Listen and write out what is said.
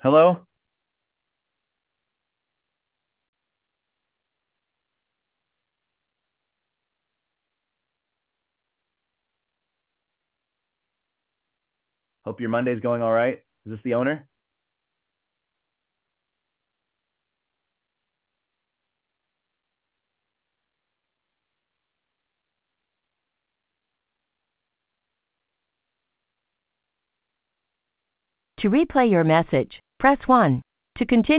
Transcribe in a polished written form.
Hello? Hope your Monday's going all right. Is this the owner? To replay your message, press 1. To continue